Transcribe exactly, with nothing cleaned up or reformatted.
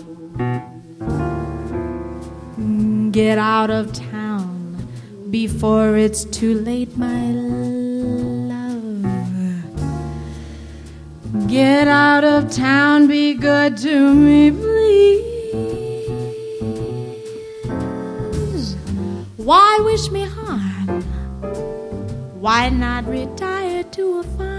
Get out of town before it's too late, my love. Get out of town, be good to me, please. Why wish me harm? Why not retire to a farm?